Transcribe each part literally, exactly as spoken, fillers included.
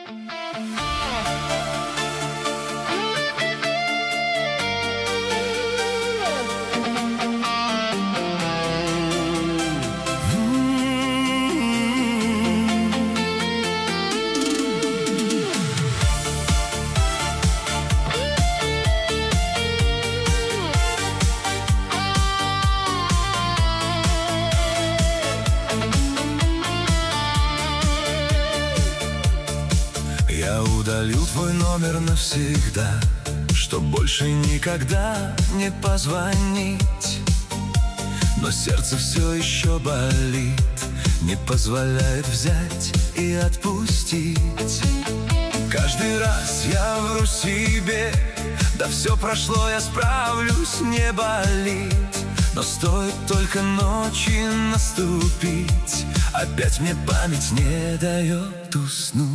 Я удалил твой номер навсегда, чтоб больше никогда не позвонить. Но сердце все еще болит, не позволяет взять и отпустить. Каждый раз я вру себе: да все прошло, я справлюсь, не болит. Но стоит только ночи наступить, опять мне память не дает уснуть.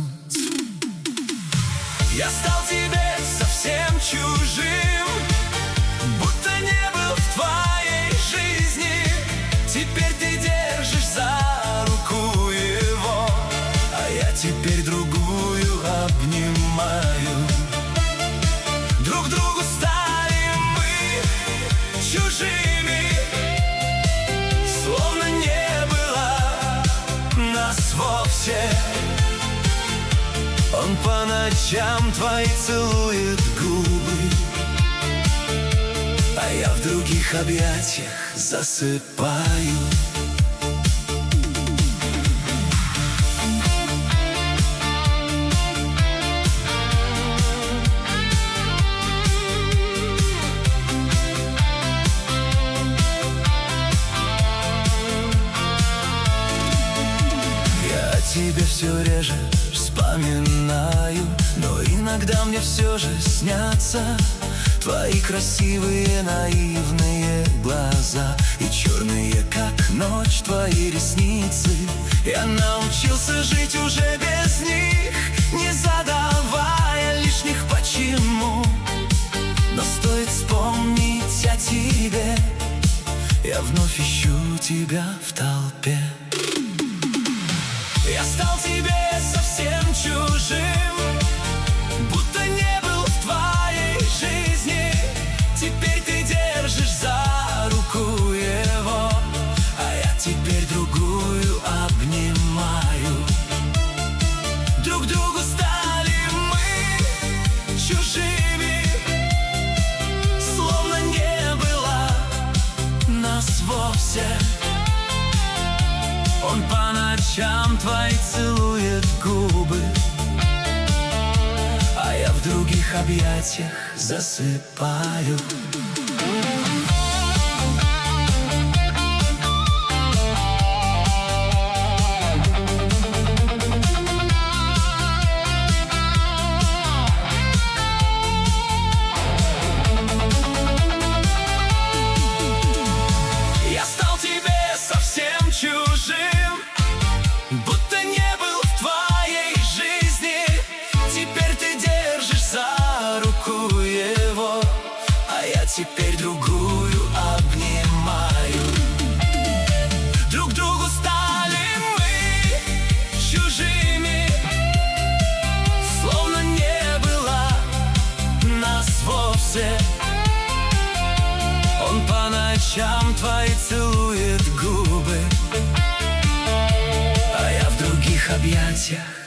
Я стал тебе совсем чужим, будто не был в твоей жизни. Теперь ты держишь за руку его, а я теперь другую обнимаю. Друг другу стали мы чужими, словно не было нас вовсе. Он по ночам твои целует губы, а я в других объятиях засыпаю. Я о тебе все реже вспоминаю, но иногда мне все же снятся твои красивые наивные глаза и черные, как ночь, твои ресницы. Я научился жить уже без них, не задавая лишних почему. Но стоит вспомнить о тебе, я вновь ищу тебя в толпе. Я стал тебе совсем чужим, будто не был в твоей жизни. Теперь ты держишь за руку его, а я теперь другую обнимаю. Друг другу стали мы чужими, словно не было нас вовсе. Он по ночам твои целует губы, а я в других объятиях засыпаю. Я стал тебе совсем чужим, будто не был в твоей жизни. Теперь ты держишь за руку его, а я теперь другую обнимаю. Друг другу стали мы чужими, словно не было нас вовсе. Он по ночам твои целует губы, а я в других объятиях